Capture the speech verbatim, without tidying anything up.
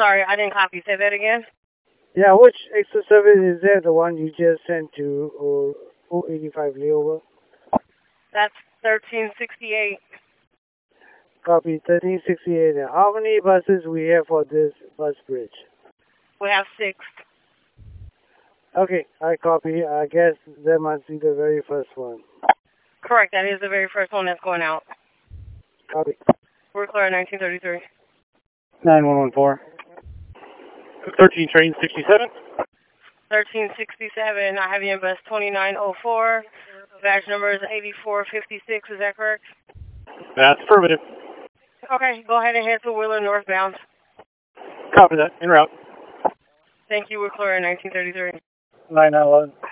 sorry, I didn't copy. Say that again. Yeah, which extra service is that? The one you just sent to or oh eighty-five layover? That's thirteen sixty-eight. Copy, thirteen sixty-eight. How many buses we have for this bus bridge? We have six. Okay, I copy. I guess that must be the very first one. Correct, that is the very first one that's going out. Copy. We're clear at nineteen thirty-three. nine one one four. thirteen train sixty-seven. thirteen sixty-seven, I have you in bus twenty-nine oh four. Badge number is eighty-four fifty-six, is that correct? That's affirmative. Okay, go ahead and head to Wheeler northbound. Copy that. En route. Thank you, we're clear at nineteen thirty-three. nine nine one.